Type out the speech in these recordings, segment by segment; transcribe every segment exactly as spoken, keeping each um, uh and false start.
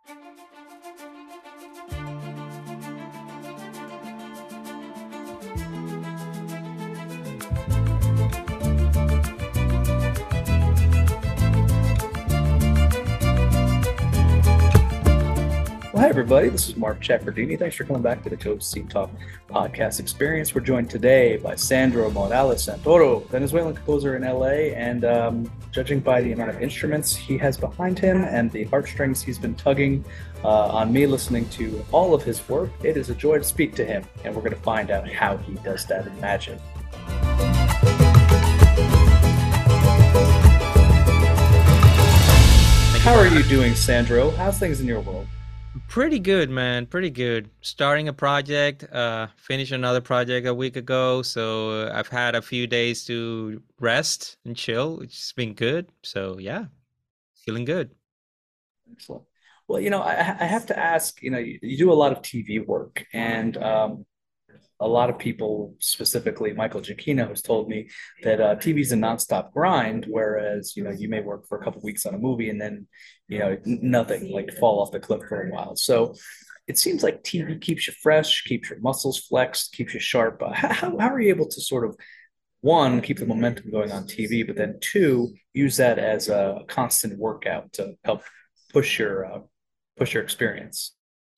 Well, hi, everybody. This is Mark Chaffardini. Thanks for coming back to the Coach Scene Talk podcast experience. We're joined today by Sandro Morales Santoro, Venezuelan composer in L A. And um, judging by the amount of instruments he has behind him and the heartstrings he's been tugging uh, on me listening to all of his work, it is a joy to speak to him. And we're going to find out how he does that in magic. How are you doing, Sandro? How's things in your world? Pretty good, man. Pretty good. Starting a project, uh, finished another project a week ago. So uh, I've had a few days to rest and chill, which has been good. So yeah, feeling good. Excellent. Well, you know, I, I have to ask, you know, you, you do a lot of T V work, and um, a lot of people, specifically Michael Giacchino, has told me that uh, T V is a nonstop grind, whereas, you know, you may work for a couple of weeks on a movie and then, you know, nothing, like fall off the cliff for a while. So it seems like T V keeps you fresh, keeps your muscles flexed, keeps you sharp. Uh, how, how are you able to sort of, one, keep the momentum going on T V, but then two, use that as a constant workout to help push your uh, push your experience?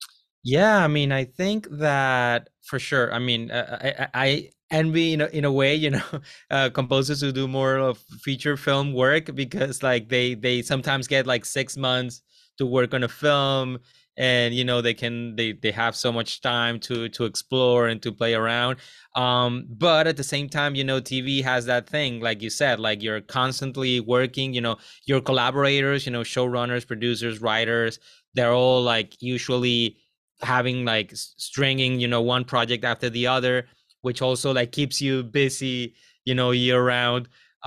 Yeah, I mean, I think that for sure. I mean, uh, I, I I envy in a, in a way, you know, uh, composers who do more of feature film work because like they they sometimes get like six months to work on a film, and you know they can they they have so much time to to explore and to play around. Um, but at the same time, you know, T V has that thing, like you said, like you're constantly working. You know, your collaborators, you know, showrunners, producers, writers, they're all like usually having like stringing, you know, one project after the other, which also like keeps you busy, you know, year round.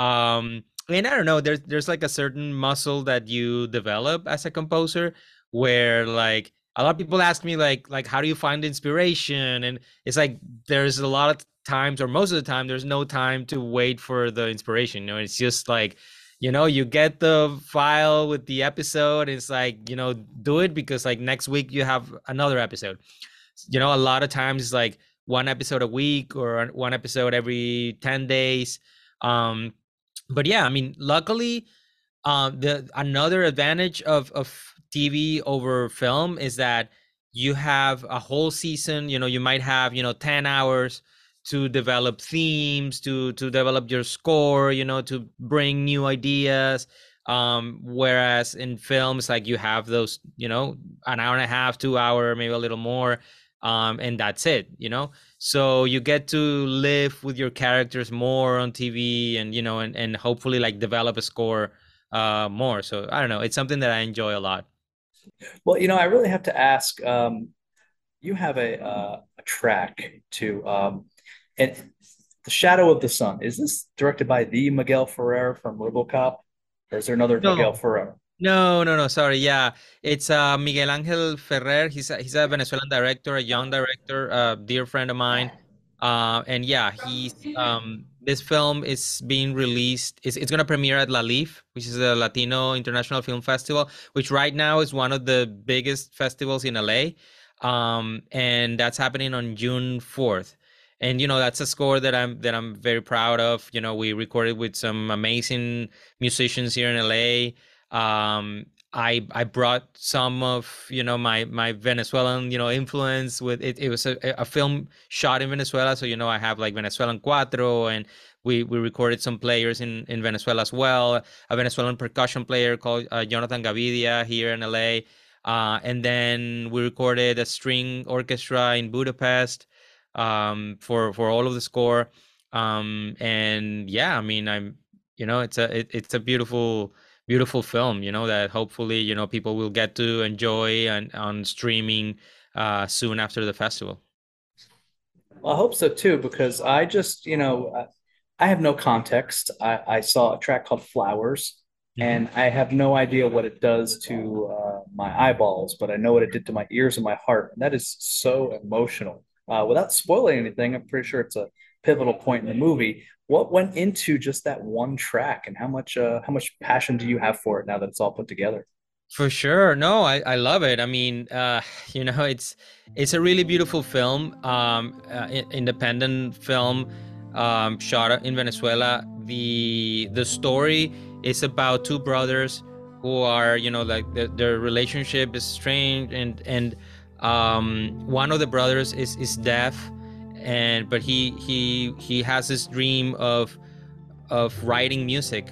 Um, and I don't know, there's there's like a certain muscle that you develop as a composer where like a lot of people ask me like like how do you find inspiration? And it's like there's a lot of times, or most of the time, there's no time to wait for the inspiration. You know, it's just like, you know, you get the file with the episode. It's like, you know, do it because like next week you have another episode. You know, a lot of times it's like one episode a week or one episode every ten days. Um, but yeah, I mean, luckily, um, the another advantage of of T V over film is that you have a whole season. You know, you might have, you know, ten hours to develop themes, to to develop your score, you know, to bring new ideas. Um, whereas in films, like you have those, you know, an hour and a half, two hour, maybe a little more, um, and that's it, you know. So you get to live with your characters more on T V, and you know, and and hopefully like develop a score uh more. So I don't know, it's something that I enjoy a lot. Well, you know, I really have to ask. Um, you have a uh, a track to um, and the Shadow of the Sun. Is this directed by the Miguel Ferrer from RoboCop, or is there another Miguel No, Ferrer? no, no, no. Sorry. Yeah, it's uh Miguel Angel Ferrer. He's a, he's a Venezuelan director, a young director, a dear friend of mine. Uh, and yeah, he's um this film is being released. It's it's gonna premiere at La Lif, which is a Latino International Film Festival, which right now is one of the biggest festivals in L A. Um, and that's happening on June fourth. And you know, that's a score that I'm that I'm very proud of. You know, we recorded with some amazing musicians here in L A. um I I brought some of, you know, my my Venezuelan, you know, influence with it. It was a, a film shot in Venezuela, so you know I have like Venezuelan cuatro, and we we recorded some players in in Venezuela as well. A Venezuelan percussion player called uh, Jonathan Gavidia here in L A. Uh, and then we recorded a string orchestra in Budapest, um, for for all of the score. Um, and yeah, I mean, I'm, you know, it's a it, it's a beautiful beautiful film, you know, that hopefully, you know, people will get to enjoy and on streaming uh soon after the festival. Well, I hope so too, because I just, you know, I, I have no context. I, I saw a track called Flowers, Mhm. and I have no idea what it does to uh, my eyeballs, but I know what it did to my ears and my heart. And that is so emotional. Uh, without spoiling anything, I'm pretty sure it's a pivotal point in the movie. What went into just that one track, and how much uh, how much passion do you have for it now that it's all put together? For sure. No, I, I love it. I mean, uh, you know, it's it's a really beautiful film, um, uh, i- independent film, um, shot in Venezuela. The the story is about two brothers who are, you know, like the, their relationship is strange, and and um, one of the brothers is is deaf, and but he he he has this dream of of writing music,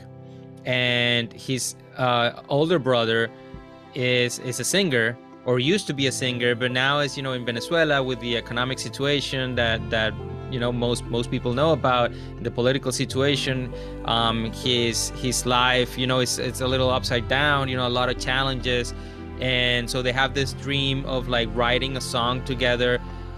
and his uh, older brother is is a singer, or used to be a singer, but now, as you know, in Venezuela, with the economic situation that that you know most most people know about, the political situation, um his his life, you know, it's it's a little upside down, you know, a lot of challenges. And so they have this dream of like writing a song together,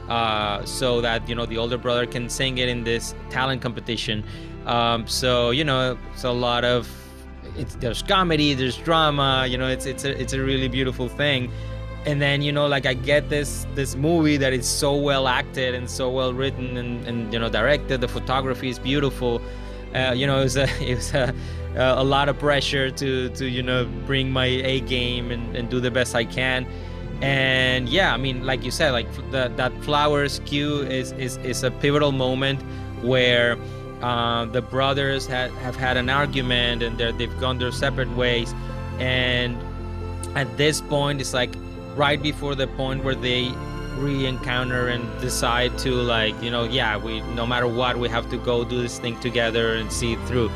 uh so that, you know, the older brother can sing it in this talent competition. Um so, you know, it's a lot of, it's, there's comedy, there's drama, you know, it's it's a it's a really beautiful thing. And then, you know, like I get this this movie that is so well acted and so well written, and, and you know, directed. The photography is beautiful. Uh, you know, it was a it was a, a lot of pressure to to you know, bring my A game and, and do the best I can. And yeah, I mean, like you said, like the, that flowers cue is is is a pivotal moment where uh, the brothers had, have had an argument, and they're, they've gone their separate ways. And at this point, it's like right before the point where they re-encounter and decide to, like, you know, yeah, we, no matter what, we have to go do this thing together and see it through.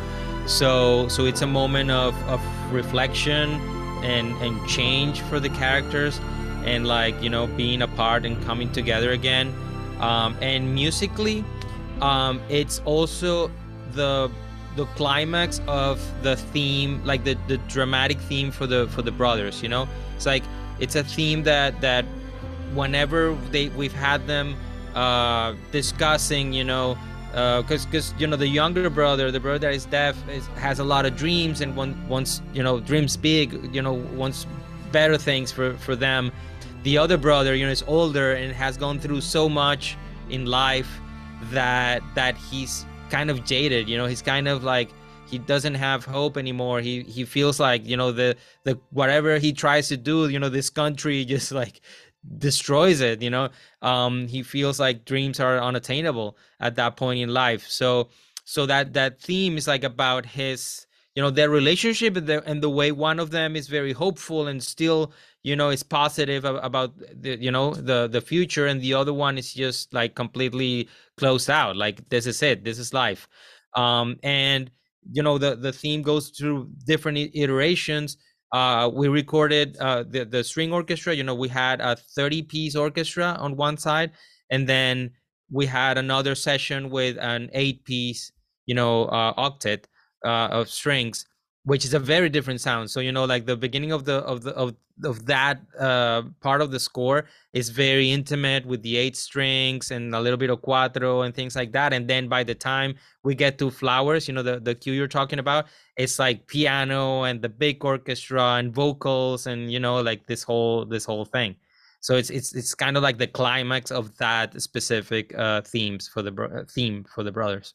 So so it's a moment of, of reflection and and change for the characters, and, like, you know, being apart and coming together again. Um, and musically, um, it's also the the climax of the theme, like the the dramatic theme for the for the brothers. You know, it's like it's a theme that that whenever they we've had them uh, discussing, you know, because uh, because you know, the younger brother, the brother that is deaf, is, has a lot of dreams, and one wants, you know, dreams big, you know, wants better things for for them. The other brother, you know, is older and has gone through so much in life that that he's kind of jaded, you know, he's kind of like, he doesn't have hope anymore. He he feels like, you know, the the whatever he tries to do, you know, this country just like destroys it, you know. Um he feels like dreams are unattainable at that point in life. So so that that theme is like about his, you know, their relationship, and the, and the way one of them is very hopeful and still, you know, is positive about the, you know, the the future, and the other one is just like completely closed out, like this is it, this is life. Um and you know, the the theme goes through different iterations. Uh we recorded uh the, the string orchestra, you know, we had a thirty piece orchestra on one side, and then we had another session with an eight piece, you know, uh octet uh of strings, which is a very different sound. So, you know, like the beginning of the of the of of that uh part of the score is very intimate with the eight strings and a little bit of cuatro and things like that. And then by the time we get to flowers, you know, the the cue you're talking about, it's like piano and the big orchestra and vocals, and, you know, like this whole this whole thing. So it's it's it's kind of like the climax of that specific uh themes for the bro- uh, theme for the brothers.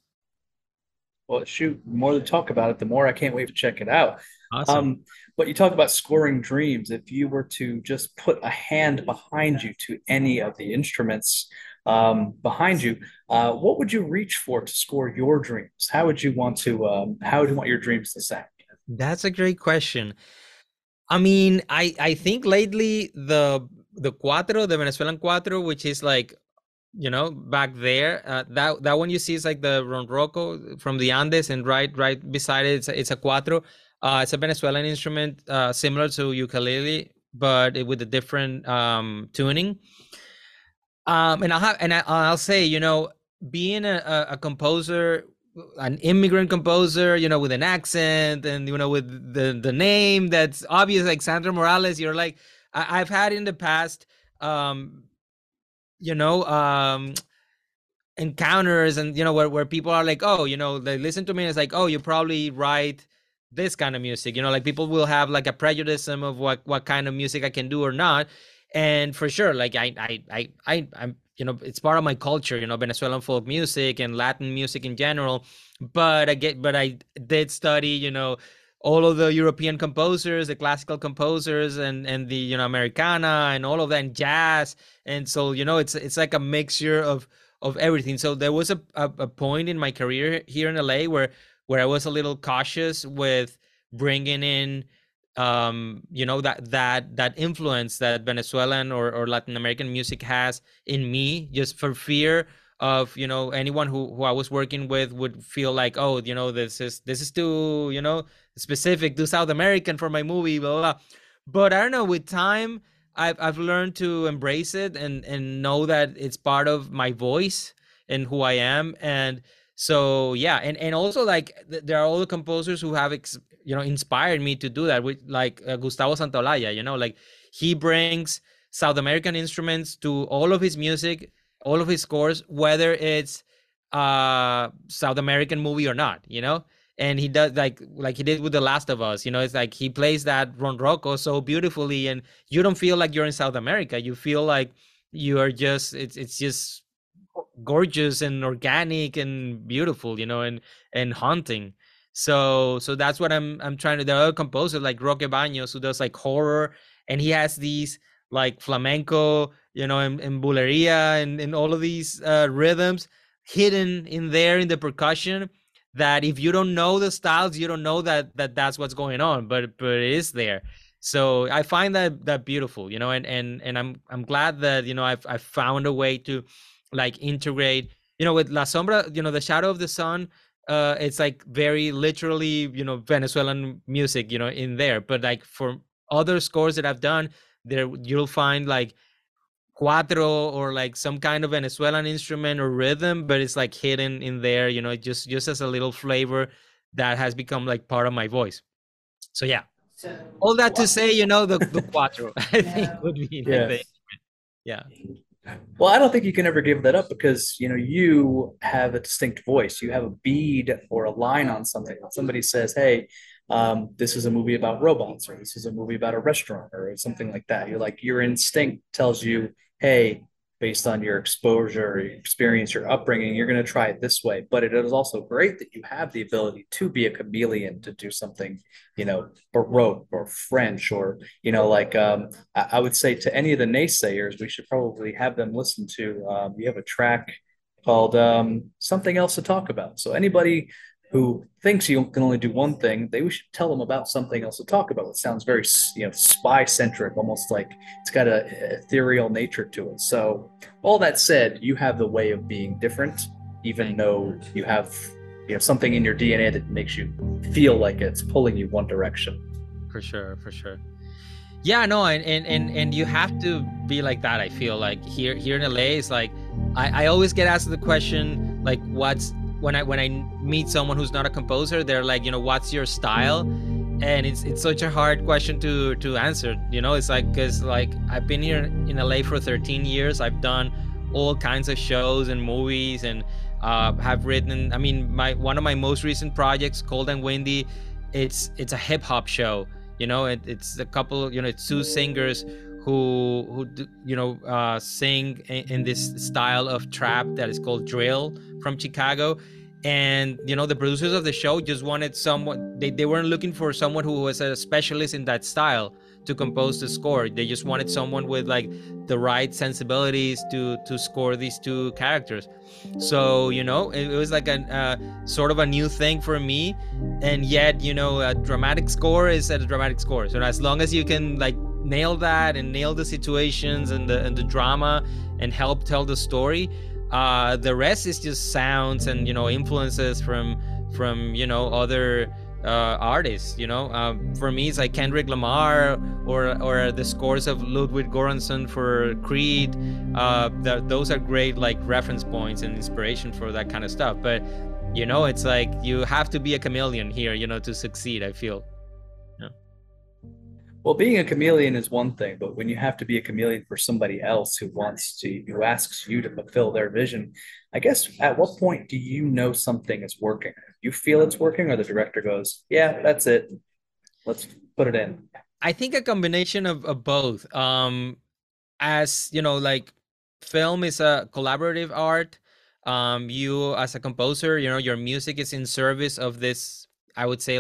Well, shoot, the more to talk about it, the more I can't wait to check it out. Awesome. Um, but you talk about scoring dreams. If you were to just put a hand behind you to any of the instruments um, behind you, uh, what would you reach for to score your dreams? How would you want to? Um, how would you want your dreams to sound? That's a great question. I mean, I I think lately the the cuatro, the Venezuelan cuatro, which is like, you know, back there, uh, that that one you see is like the ronroco from the Andes, and right right beside it, it's a, it's a cuatro. Uh, it's a Venezuelan instrument, uh, similar to ukulele, but it, with a different um, tuning. Um, and I'll have, and I, I'll say, you know, being a, a, a composer, an immigrant composer, you know, with an accent, and, you know, with the the name that's obvious, like Sandra Morales, you're like, I, I've had in the past, um, you know, um, encounters, and, you know, where, where people are like, oh, you know, they listen to me, and it's like, oh, you probably write this kind of music, you know, like people will have like a prejudice of what what kind of music I can do or not. And for sure, like i i i, I i'm, you know, it's part of my culture, you know, Venezuelan folk music and Latin music in general. But I get but I did study, you know, all of the European composers, the classical composers, and and the you know Americana and all of that, and jazz. And so you know it's it's like a mixture of of everything. So there was a, a, a point in my career here in L A where where I was a little cautious with bringing in um you know that that that influence that Venezuelan or, or Latin American music has in me, just for fear of you know anyone who, who I was working with would feel like, oh, you know this is this is too you know specific to South American for my movie, blah, blah, blah. But I don't know, with time I've I've learned to embrace it and and know that it's part of my voice and who I am. And so yeah, and and also like th- there are all the composers who have ex- you know inspired me to do that, with like uh, Gustavo Santaolalla. You know, like he brings South American instruments to all of his music, all of his scores, whether it's uh South American movie or not, you know. And he does like like he did with The Last of Us. You know, it's like he plays that ronroco so beautifully, and you don't feel like you're in South America. You feel like you are just it's it's just gorgeous and organic and beautiful, you know, and and haunting. So so that's what i'm i'm trying to. There are other composers like Roque Baños who does like horror, and he has these like flamenco, you know, and, and buleria, and, and all of these uh, rhythms hidden in there in the percussion, that if you don't know the styles, you don't know that that that's what's going on, but but it is there. So I find that that beautiful, you know. and and and i'm i'm glad that you know i've i've found a way to like integrate, you know, with La Sombra, you know, the Shadow of the Sun. Uh it's like very literally, you know, Venezuelan music, you know, in there. But like for other scores that I've done, there you'll find like cuatro or like some kind of Venezuelan instrument or rhythm, but it's like hidden in there, you know, just just as a little flavor that has become like part of my voice. So yeah, all that to say, you know, the the cuatro I think would be like Yeah. the yeah. Well, I don't think you can ever give that up because, you know, you have a distinct voice. You have a bead or a line on something. When somebody says, hey, um, this is a movie about robots, or this is a movie about a restaurant, or something like that. You're like, your instinct tells you, hey, based on your exposure, your experience, your upbringing, you're going to try it this way. But it is also great that you have the ability to be a chameleon, to do something, you know, Baroque or French, or, you know, like um, I, I would say to any of the naysayers, we should probably have them listen to. Um, you have a track called um, "Something Else to Talk About." So anybody who thinks you can only do one thing, they we should tell them about something else to talk about. It sounds very, you know, spy centric, almost like it's got a ethereal nature to it. So all that said, you have the way of being different, even Thank you. though you have, you know, something in your D N A that makes you feel like it's pulling you one direction. For sure, for sure. Yeah, no, and and and, and you have to be like that. I feel like here here in L A, it's like I, I always get asked the question like, what's when I when I meet someone who's not a composer, they're like, you know, what's your style? And it's it's such a hard question to to answer. You know, it's like because like I've been here in L A for thirteen years. I've done all kinds of shows and movies, and uh, have written. I mean, my one of my most recent projects, Cold and Windy, it's it's a hip hop show. You know, it, it's a couple, you know, it's two singers who who you know uh, sing in, in this style of trap that is called drill from Chicago. And you know, the producers of the show just wanted someone, they, they weren't looking for someone who was a specialist in that style to compose the score. They just wanted someone with like the right sensibilities to to score these two characters. So you know, it, it was like a uh, sort of a new thing for me. And yet, you know, a dramatic score is a dramatic score. So as long as you can like nail that and nail the situations and the and the drama and help tell the story, uh the rest is just sounds and, you know, influences from from you know, other uh artists. You know, um, for me it's like Kendrick Lamar, or or the scores of Ludwig Göransson for Creed. Uh th- those are great like reference points and inspiration for that kind of stuff. But you know, it's like you have to be a chameleon here, you know, to succeed, I feel. Yeah. Well, being a chameleon is one thing, but when you have to be a chameleon for somebody else who wants to, who asks you to fulfill their vision, I guess at what point do you know something is working? You feel it's working, or the director goes, yeah, that's it. Let's put it in. I think a combination of, of both. Um as you know, like film is a collaborative art. Um you as a composer, you know, your music is in service of this, I would say, like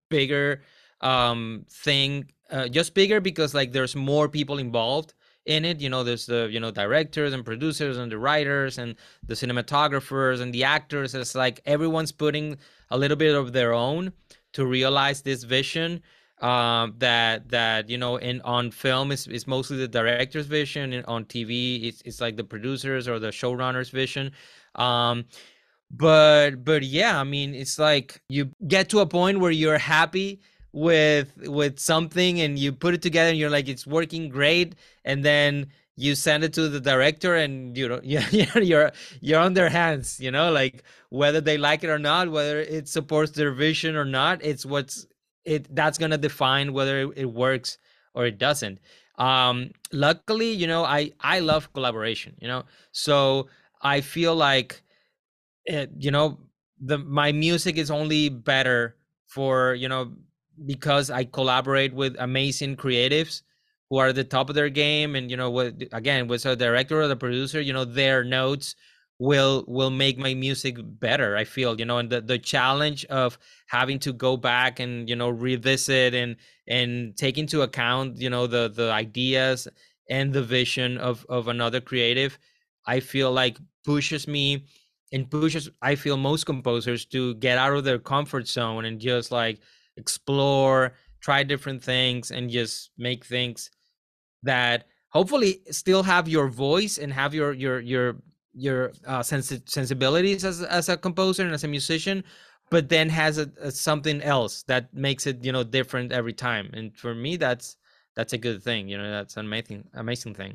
bigger um thing, uh, just bigger because like there's more people involved in it. You know, there's the, you know, directors and producers and the writers and the cinematographers and the actors. It's like everyone's putting a little bit of their own to realize this vision, um that that you know, in on film is, is mostly the director's vision, and on T V it's, it's like the producers or the showrunners vision. um but but yeah, I mean, it's like you get to a point where you're happy with with something and you put it together and you're like, it's working great, and then you send it to the director and you know, yeah, you're you're on their hands, you know, like whether they like it or not, whether it supports their vision or not, it's what's it that's gonna define whether it, it works or it doesn't. Um luckily, you know, i i love collaboration, you know, so I feel like it, you know, the my music is only better for, you know, because I collaborate with amazing creatives who are at the top of their game, and you know what, again, with a director or the producer, you know, their notes will will make my music better, I feel, you know. And the, the challenge of having to go back and, you know, revisit and and take into account, you know, the the ideas and the vision of of another creative, I feel like pushes me and pushes, I feel, most composers to get out of their comfort zone and just like explore, try different things, and just make things that hopefully still have your voice and have your your your your uh, sensi- sensibilities as as a composer and as a musician, but then has a, a something else that makes it, you know, different every time. And for me, that's that's a good thing. You know, that's an amazing amazing thing.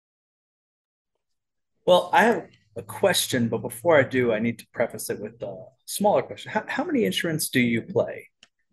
Well, I have a question, but before I do, I need to preface it with a smaller question. How, how many instruments do you play?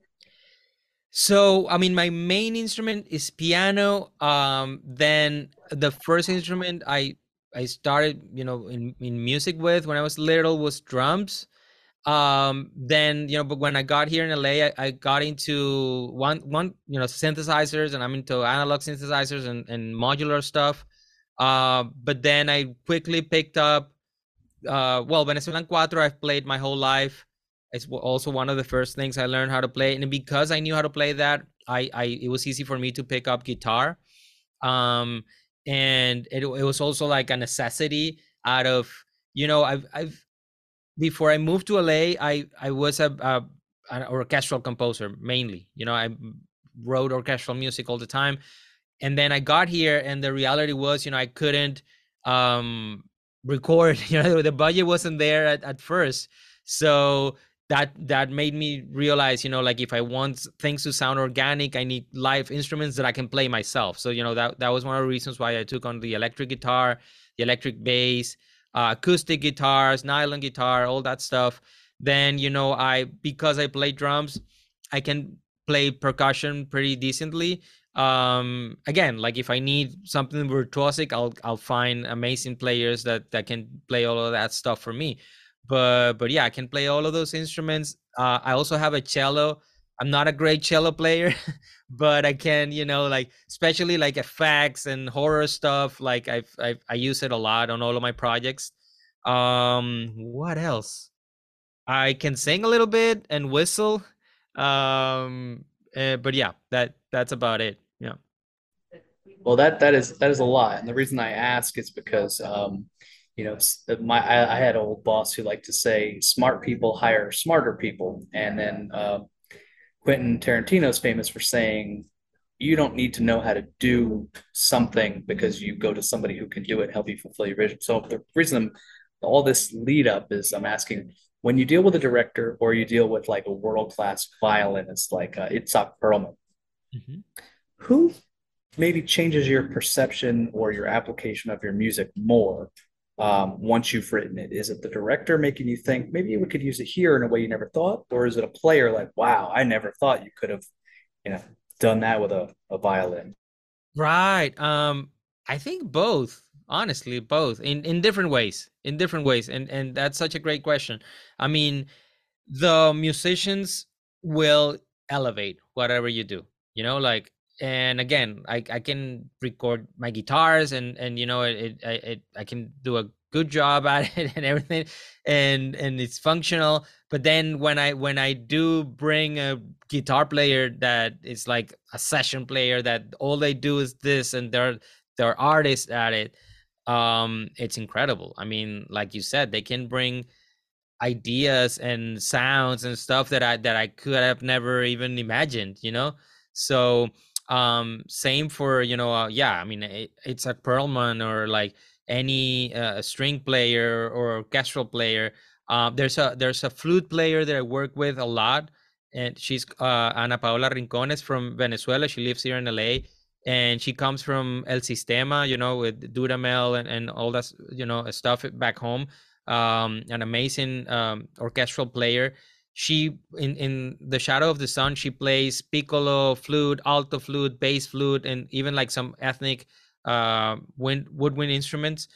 So, I mean, my main instrument is piano. Um, then the first instrument I I started, you know, in in music with when I was little was drums. Um, then, you know, but when I got here in L A, I, I got into one one you know, synthesizers, and I'm into analog synthesizers and and modular stuff. Uh, but then I quickly picked up, uh, well, Venezuelan Cuatro, I've played my whole life. It's also one of the first things I learned how to play, and because I knew how to play that, I, I it was easy for me to pick up guitar. Um, and it, it was also like a necessity out of, you know, I've I've before I moved to L A, I I was a, a an orchestral composer mainly. You know, I wrote orchestral music all the time, and then I got here, and the reality was, you know, I couldn't um record. You know, the budget wasn't there at, at first, so that that made me realize, you know, like if I want things to sound organic, I need live instruments that I can play myself. So, you know, that that was one of the reasons why I took on the electric guitar, the electric bass, uh, acoustic guitars, nylon guitar, all that stuff. Then, you know, I because I play drums, I can play percussion pretty decently. Um again, like if I need something virtuosic, i'll i'll find amazing players that that can play all of that stuff for me. But but yeah, I can play all of those instruments. uh I also have a cello. I'm not a great cello player, but I can, you know, like especially like effects and horror stuff, like I've, I've I use it a lot on all of my projects. Um what else? I can sing a little bit and whistle. Um uh, but yeah, that that's about it. Yeah. Well, that that is that is a lot, and the reason I ask is because um, you know, my I, I had an old boss who liked to say, "Smart people hire smarter people," and then uh, Quentin Tarantino's famous for saying, "You don't need to know how to do something because you go to somebody who can do it and help you fulfill your vision." So the reason I'm, all this lead up is I'm asking, when you deal with a director or you deal with like a world class violinist like uh, Itzhak Perlman, Mhm. who maybe changes your perception or your application of your music more um, once you've written it? Is it the director making you think maybe we could use it here in a way you never thought, or is it a player like, wow, I never thought you could have, you know, done that with a, a violin? Right. Um, I think both, honestly, both in in different ways, in different ways, and and that's such a great question. I mean, the musicians will elevate whatever you do, you know, like, and again, I I can record my guitars and and you know, it, it I it, I can do a good job at it and everything, and and it's functional. But then when I when I do bring a guitar player that is like a session player that all they do is this, and they're they're artists at it, um it's incredible. I mean, like you said, they can bring ideas and sounds and stuff that I that I could have never even imagined, you know. So um same for, you know, uh, yeah, I mean, it, it's a Perlman or like any uh, string player or orchestral player. Um there's a there's a flute player that I work with a lot, and she's uh Ana Paola Rincones from Venezuela. She lives here in L A, and she comes from El Sistema, you know, with Dudamel and, and all that, you know, stuff back home. Um, an amazing um, orchestral player. She in in the Shadow of the Sun, she plays piccolo, flute, alto flute, bass flute, and even like some ethnic uh, wind woodwind instruments.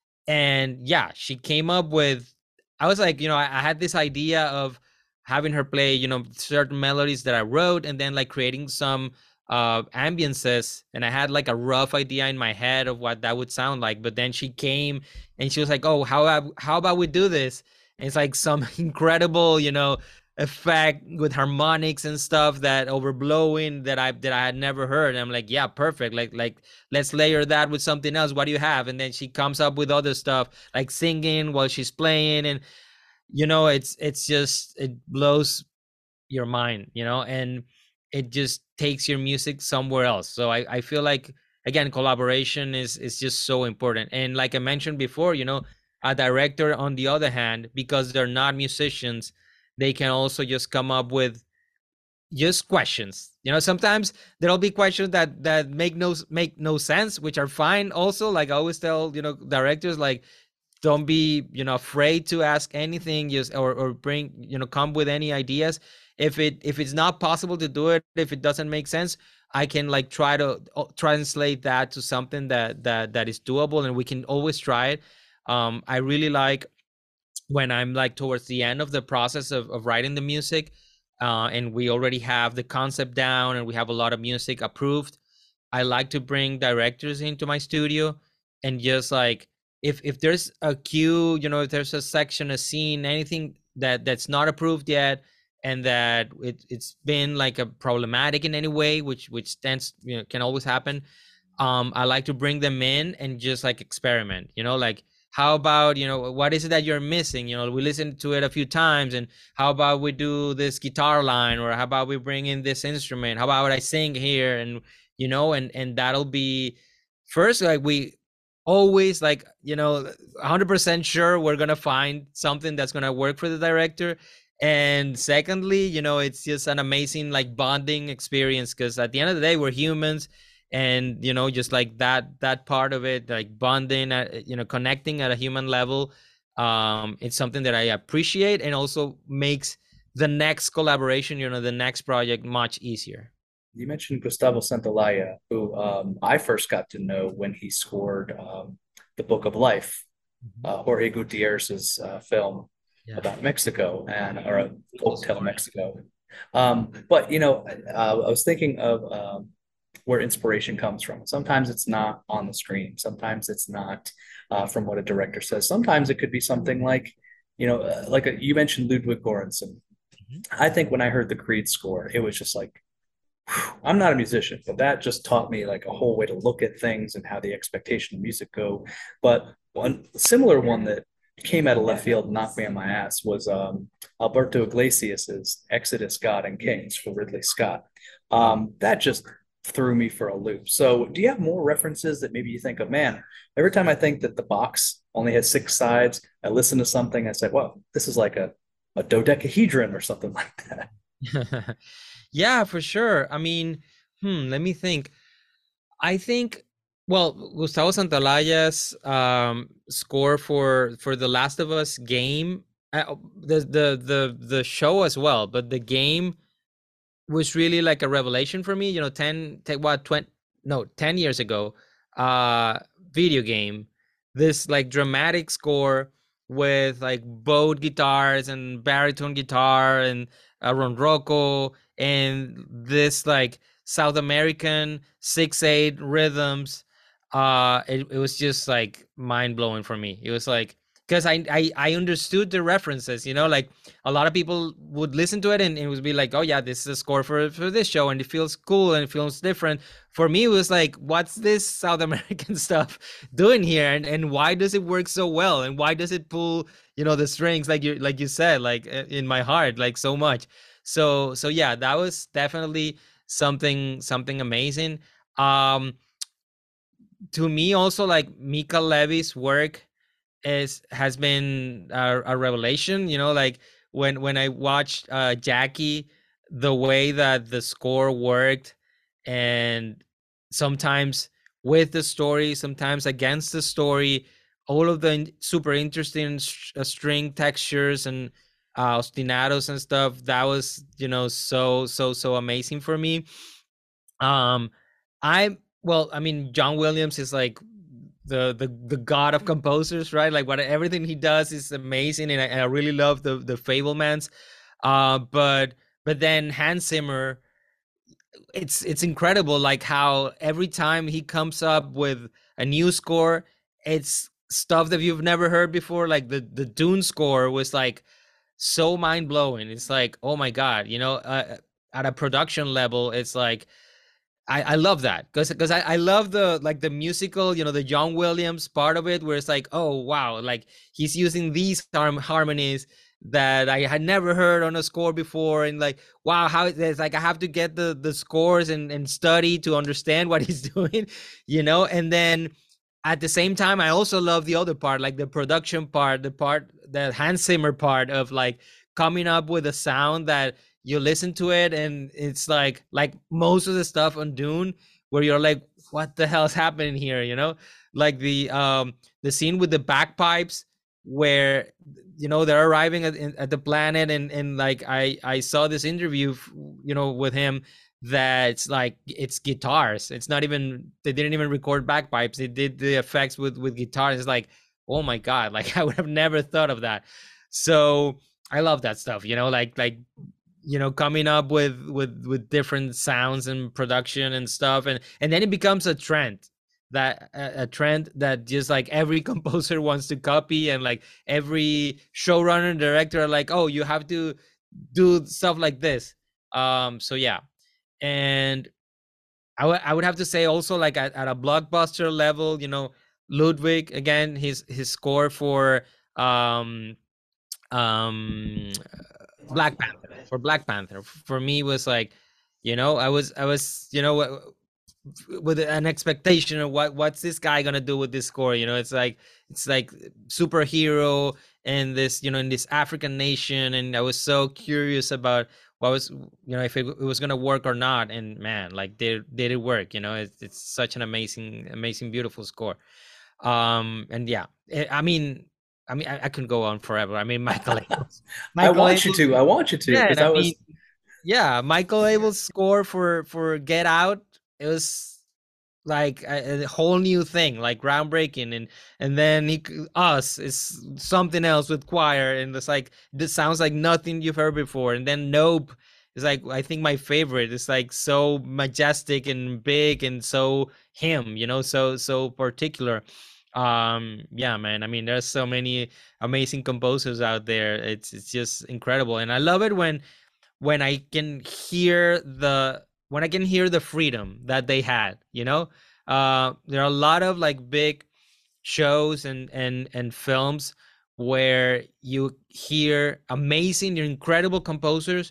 And yeah, she came up with, I was like, you know, I, I had this idea of having her play, you know, certain melodies that I wrote, and then like creating some uh ambiances, and I had like a rough idea in my head of what that would sound like. But then she came and she was like, oh, how ab- how about we do this? And it's like some incredible, you know, effect with harmonics and stuff that overblowing that I that I had never heard. And I'm like, yeah, perfect. Like like let's layer that with something else. What do you have? And then she comes up with other stuff like singing while she's playing, and you know, it's it's just it blows your mind, you know, and it just takes your music somewhere else. So I, I feel like, again, collaboration is is just so important. And like I mentioned before, you know, a director on the other hand, because they're not musicians, they can also just come up with just questions. You know, sometimes there'll be questions that that make no make no sense, which are fine also. Like I always tell, you know, directors, like, don't be, you know, afraid to ask anything, just or, or bring, you know, come with any ideas. If it if it's not possible to do it, if it doesn't make sense, I can like try to uh, translate that to something that that that is doable, and we can always try it. um I really like when I'm like towards the end of the process of, of writing the music, uh, and we already have the concept down and we have a lot of music approved. I like to bring directors into my studio and just like, if if there's a cue, you know, if there's a section, a scene, anything that that's not approved yet, and that it, it's been like a problematic in any way, which which tends, you know, can always happen. um I like to bring them in and just like experiment, you know, like, how about, you know, what is it that you're missing? You know, we listened to it a few times, and how about we do this guitar line, or how about we bring in this instrument? How about I sing here? And you know, and and that'll be first, like, we always like, you know, one hundred percent sure we're gonna find something that's gonna work for the director. And secondly, you know, it's just an amazing like bonding experience, because at the end of the day, we're humans. And you know, just like that that part of it, like bonding at, you know, connecting at a human level, um it's something that I appreciate, and also makes the next collaboration, you know, the next project much easier. You mentioned Gustavo Santaolalla, who um, I first got to know when he scored um, The Book of Life, Mhm. uh, Jorge Gutierrez's uh, film Yeah. about Mexico, and or a Hotel Mexico. Um, but you know, uh, I was thinking of um, where inspiration comes from. Sometimes it's not on the screen. Sometimes it's not uh, from what a director says. Sometimes it could be something like, you know, uh, like a, you mentioned Ludwig Göransson. Mhm. I think when I heard the Creed score, it was just like, I'm not a musician, but that just taught me like a whole way to look at things and how the expectation of music go. But one similar one that came out of left field and knocked me on my ass was um, Alberto Iglesias's Exodus, God and Kings for Ridley Scott. Um, that just threw me for a loop. So, do you have more references that maybe you think of? Man, every time I think that the box only has six sides, I listen to something, I say, well, this is like a, a dodecahedron or something like that. Yeah, for sure. I mean, hmm, let me think. I think, well, Gustavo Santaolalla's um, score for for the Last of Us game, uh, the the the the show as well, but the game was really like a revelation for me. You know, ten, ten what, twenty, no, ten years ago, uh, video game, this like dramatic score with like bowed guitars and baritone guitar and uh, ronroco, and this like South American six eight rhythms. uh it, it was just like mind blowing for me. It was like, because I, I I understood the references, you know, like a lot of people would listen to it and it would be like, oh yeah, this is a score for for this show and it feels cool and it feels different. For me, it was like, what's this South American stuff doing here, and and why does it work so well, and why does it pull, you know, the strings, like you like you said, like uh, in my heart, like so much. So so yeah, that was definitely something something amazing. Um, to me also, like Mika Levy's work is has been a, a revelation, you know, like when when I watched uh Jackie, the way that the score worked, and sometimes with the story, sometimes against the story, all of the in- super interesting sh- uh, string textures and uh ostinatos and stuff, that was, you know, so so so amazing for me. um I Well, I mean, John Williams is like the the the god of composers, right? Like what everything he does is amazing, and I, and I really love the the Fablemans. Uh, but but then Hans Zimmer, it's it's incredible, like how every time he comes up with a new score, it's stuff that you've never heard before. Like the the Dune score was like so mind blowing. It's like, oh my god, you know, uh, at a production level, it's like I, I love that because because I, I love the like the musical, you know, the John Williams part of it, where it's like, oh wow, like he's using these harm- harmonies that I had never heard on a score before, and like wow, how it's like I have to get the the scores and and study to understand what he's doing, you know. And then at the same time, I also love the other part, like the production part, the part, the Hans Zimmer part of like coming up with a sound that you listen to it and it's like like most of the stuff on Dune, where you're like, what the hell's happening here, you know? Like the um the scene with the bagpipes, where you know they're arriving at, at the planet, and and like I I saw this interview, you know, with him, that's like it's guitars. It's not even, they didn't even record bagpipes. They did the effects with with guitars. It's like, oh my god, like I would have never thought of that. So I love that stuff, you know, like like you know, coming up with with with different sounds and production and stuff, and and then it becomes a trend, that a, a trend that just like every composer wants to copy, and like every showrunner and director are like, oh, you have to do stuff like this. Um so yeah. And I would I would have to say also, like at, at a blockbuster level, you know, Ludwig again, his his score for um um Black Panther, for Black Panther for me was like, you know, I was I was you know with an expectation of what what's this guy gonna do with this score. You know, it's like it's like superhero and this, you know, in this African nation, and I was so curious about what was, you know, if it, it was gonna work or not. And man, like did did it work? You know, it's it's such an amazing amazing beautiful score. Um and yeah, eh, I mean. I mean, I, I can go on forever. I mean, Michael Abels. I Michael want you Abels, to. I want you to, man. because I I mean, was. yeah, Michael Abels' score for for Get Out, it was like a, a whole new thing, like groundbreaking. and and then he Us is something else with choir, and it's like this sounds like nothing you've heard before. And then Nope is like, I think my favorite. It's like so majestic and big and so him, you know, so so particular. Um yeah, man, I mean, there's so many amazing composers out there. It's it's just incredible, and I love it when when I can hear the when I can hear the freedom that they had, you know? Uh there are a lot of like big shows and and and films where you hear amazing, incredible composers,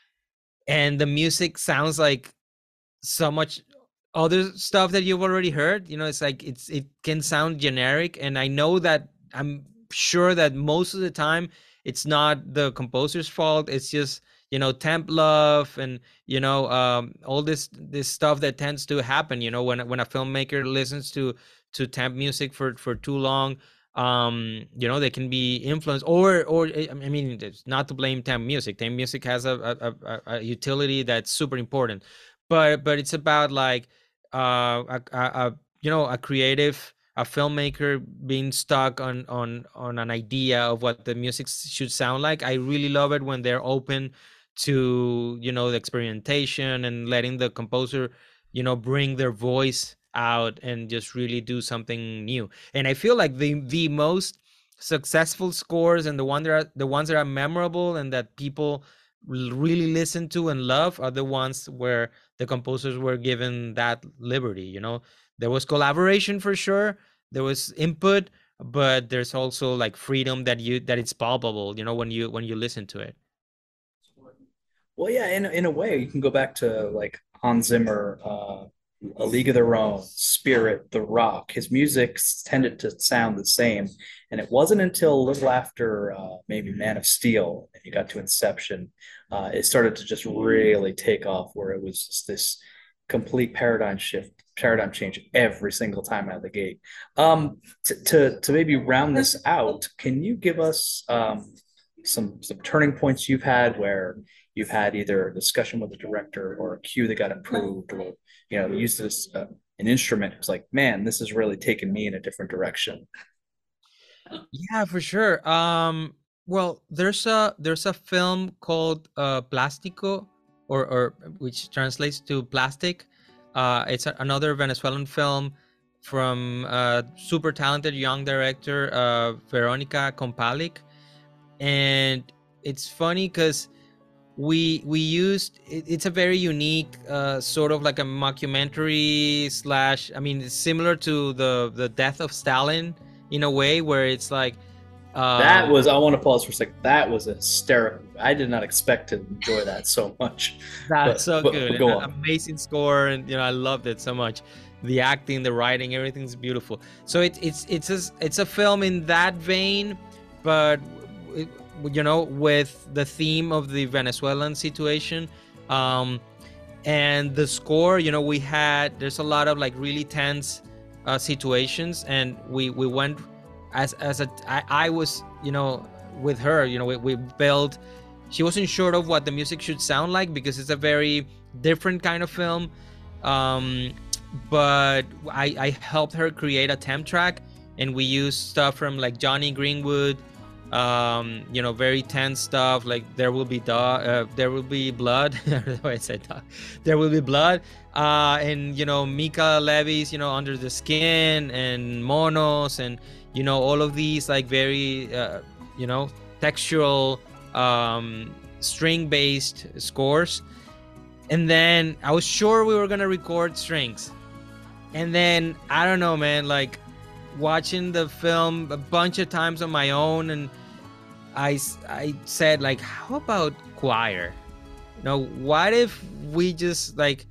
and the music sounds like so much other stuff that you've already heard. You know, it's like it's it can sound generic, and I know that, I'm sure that most of the time it's not the composer's fault. It's just, you know, temp love, and you know, um all this this stuff that tends to happen, you know, when when a filmmaker listens to to temp music for for too long. Um you know, they can be influenced, or or i I mean, it's not to blame temp music. Temp music has a a, a, a utility that's super important, but but it's about like uh a, a, a you know, a creative, a filmmaker being stuck on on on an idea of what the music s- should sound like. I really love it when they're open to, you know, the experimentation and letting the composer, you know, bring their voice out and just really do something new. And I feel like the the most successful scores and the one that are the ones that are memorable and that people really listen to and love are the ones where the composers were given that liberty. You know, there was collaboration for sure, there was input, but there's also like freedom that you that it's palpable, you know, when you when you listen to it. Well, yeah, in in a way, you can go back to like Hans Zimmer, uh, A League of Their Own, Spirit, The Rock. His music tended to sound the same, and it wasn't until a little after uh, maybe Man of Steel, and you got to Inception, uh, it started to just really take off, where it was just this complete paradigm shift, paradigm change every single time out of the gate. Um, to to, to maybe round this out, can you give us um, some some turning points you've had where you've had either a discussion with the director or a cue that got improved, or you know used this uh, an instrument? It's like, man, this has really taken me in a different direction. Yeah, for sure. Um, well, there's a there's a film called uh, Plastico, or or which translates to plastic. Uh, it's a, another Venezuelan film from a super talented young director, uh, Veronica Kompalik, and it's funny because we we used it, it's a very unique uh, sort of like a mockumentary slash. I mean, it's similar to the the Death of Stalin in a way, where it's like That um was, I want to pause for a second. That was hysterical. I did not expect to enjoy that so much. that's But so but, good but and go an on. amazing score, and you know I loved it so much. The acting, the writing, everything's beautiful. So it, it's it's a, it's a film in that vein, but it, you know, with the theme of the Venezuelan situation. um and the score, you know, we had there's a lot of like really tense uh, situations, and we we went as as a I, I was, you know, with her, you know, we, we built. She wasn't sure of what the music should sound like because it's a very different kind of film. um but i i helped her create a temp track, and we used stuff from like Johnny Greenwood, um you know, very tense stuff like there will be dog uh, there will be blood. I said dog. There will be blood, uh and you know, Mika Levy's, you know, Under the Skin, and Monos, and you know, all of these like very uh, you know, textural, um string based scores. And then I was sure we were gonna record strings, and then I don't know, man, like watching the film a bunch of times on my own, and I I said like, how about choir? You know, what if we just like,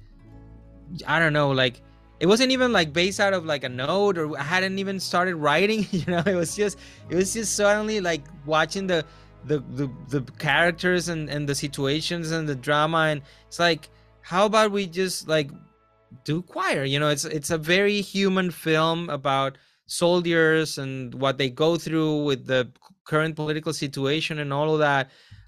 I don't know, like it wasn't even like based out of like a note, or I hadn't even started writing. You know, it was just it was just suddenly like watching the the the, the characters and and the situations and the drama, and it's like, how about we just like do choir? You know, it's it's a very human film about soldiers and what they go through with the current political situation and all of that.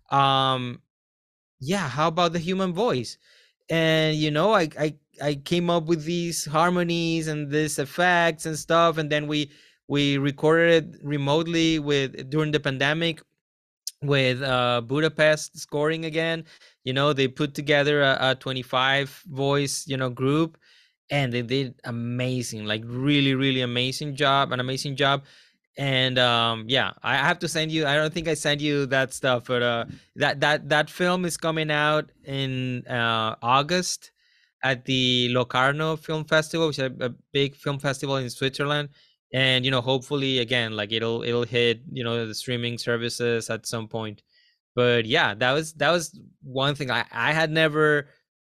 um yeah, how about the human voice? And you know, i i i came up with these harmonies and these effects and stuff, and then we we recorded it remotely with during the pandemic with uh Budapest scoring again. You know, they put together a, a twenty-five voice, you know, group, and they did amazing, like really really amazing job, an amazing job. And um yeah, I have to send you, I don't think I sent you that stuff, but uh that that that film is coming out in uh August at the Locarno Film Festival, which is a, a big film festival in Switzerland. And you know, hopefully again, like it'll it'll hit, you know, the streaming services at some point. But yeah, that was that was one thing. i i had never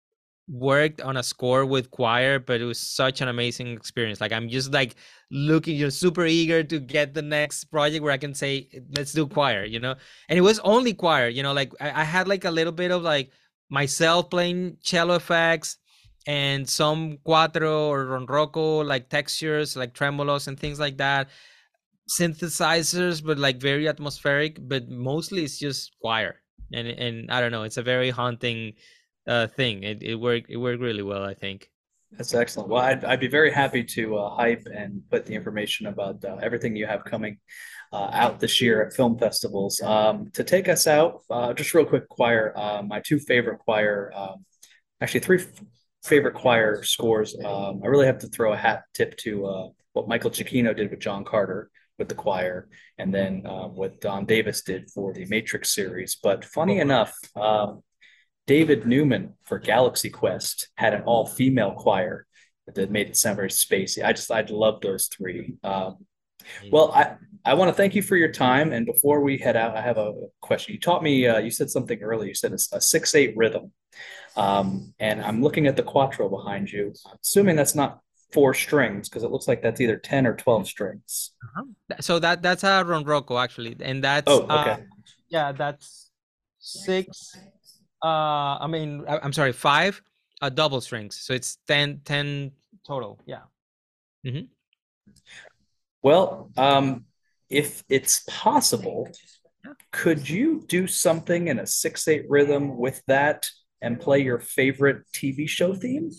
worked on a score with choir, but it was such an amazing experience. Like I'm just like looking, you're super eager to get the next project where I can say, let's do choir, you know? And it was only choir, you know, like I, I had like a little bit of like myself playing cello effects and some cuatro or ronroco, like textures, like tremolos and things like that. Synthesizers, but like very atmospheric, but mostly it's just choir. And and I don't know, it's a very haunting uh thing. It it worked it worked really well, I think. That's excellent. Well, I'd, I'd be very happy to uh, hype and put the information about uh, everything you have coming uh, out this year at film festivals. Um, to take us out, uh, just real quick, choir. Uh, my two favorite choir, um, actually three favorite choir scores. Um, I really have to throw a hat tip to uh, what Michael Giacchino did with John Carter with the choir, and then um, what Don Davis did for the Matrix series. But funny enough, um, David Newman for Galaxy Quest had an all-female choir that made it sound very spacey. I just I love those three. Um, well, I I want to thank you for your time. And before we head out, I have a question. You taught me. Uh, you said something earlier. You said it's a six eight rhythm. Um, and I'm looking at the quattro behind you, assuming that's not four strings because it looks like that's either ten or twelve strings. Uh-huh. So that that's a ronroco actually, and that's Oh, uh okay. yeah, that's six. Uh, I mean, I, I'm sorry, five uh, double strings. So it's ten, ten total. Yeah. Mm-hmm. Well, um, if it's possible, Yeah. could you do something in a six eight rhythm with that and play your favorite T V show theme?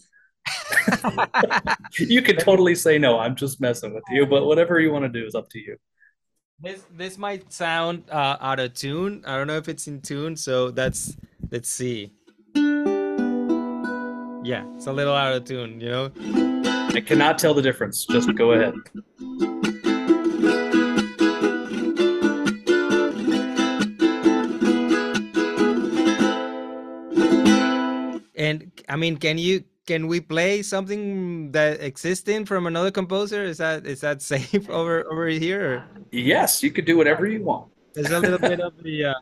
You could totally say no. I'm just messing with you, but whatever you want to do is up to you. This this might sound uh, out of tune. I don't know if it's in tune. So that's let's see. Yeah, it's a little out of tune, you know. I cannot tell the difference. Just go ahead. And I mean, can you can we play something that existing from another composer? Is that is that safe over over here? Or? Yes, you could do whatever you want. There's a little bit of the. Uh...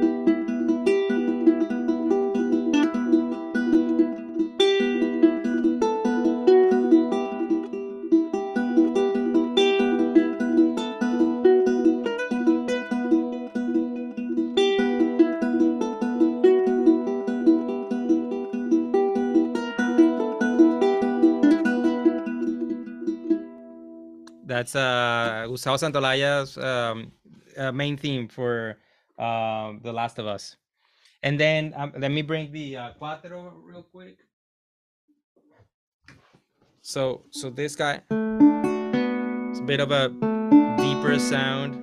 That's uh, Gustavo Santolaya's um, uh, main theme for uh, The Last of Us. And then um, let me bring the uh, cuatro real quick. So so this guy, it's a bit of a deeper sound.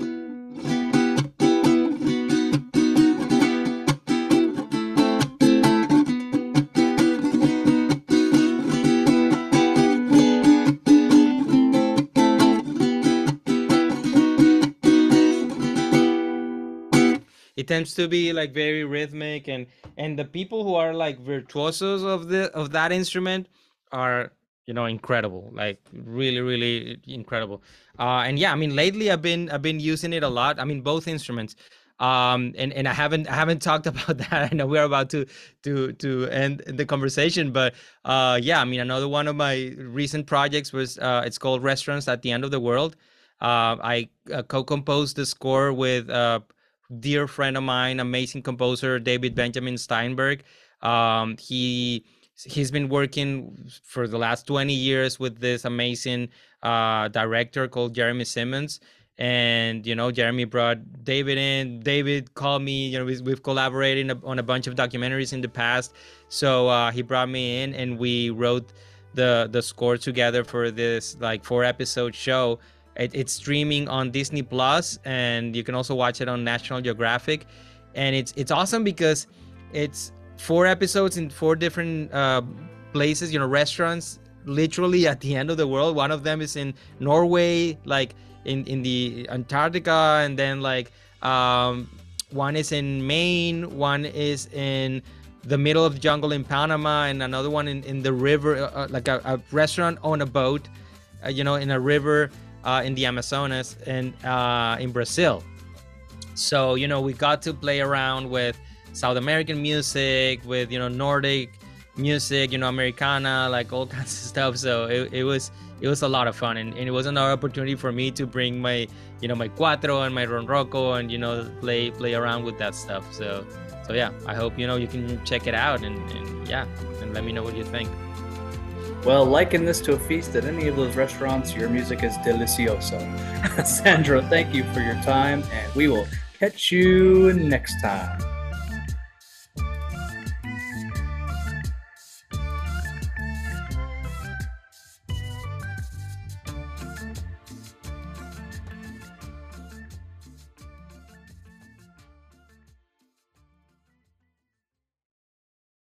It tends to be like very rhythmic, and and the people who are like virtuosos of the of that instrument are, you know, incredible, like really really incredible. Uh and yeah, I mean, lately i've been i've been using it a lot. I mean, both instruments. Um and and i haven't i haven't talked about that. I know we're about to to to end the conversation, but uh yeah, I mean, another one of my recent projects was uh it's called Restaurants at the End of the World. uh I uh, co-composed the score with uh dear friend of mine, amazing composer David Benjamin Steinberg. Um, he he's been working for the last twenty years with this amazing uh, director called Jeremy Simmons. And you know, Jeremy brought David in. David called me. You know, we, we've collaborated on a bunch of documentaries in the past. So uh, he brought me in, and we wrote the the score together for this like four episode show. It, it's streaming on Disney Plus, and you can also watch it on National Geographic. And it's it's awesome because it's four episodes in four different uh, places, you know, restaurants, literally at the end of the world. One of them is in Norway, like in, in the Antarctica, and then like um, one is in Maine, one is in the middle of the jungle in Panama, and another one in, in the river, uh, like a, a restaurant on a boat, uh, you know, in a river. Uh, in the Amazonas and uh, in Brazil. So, you know, we got to play around with South American music, with, you know, Nordic music, you know, Americana, like all kinds of stuff. So it, it was it was a lot of fun. And, and it was another opportunity for me to bring my, you know, my cuatro and my ronroco and, you know, play play around with that stuff. So, so yeah, I hope, you know, you can check it out and, and yeah, and let me know what you think. Well, liken this to a feast at any of those restaurants. Your music is delicioso. Sandro, thank you for your time, and we will catch you next time.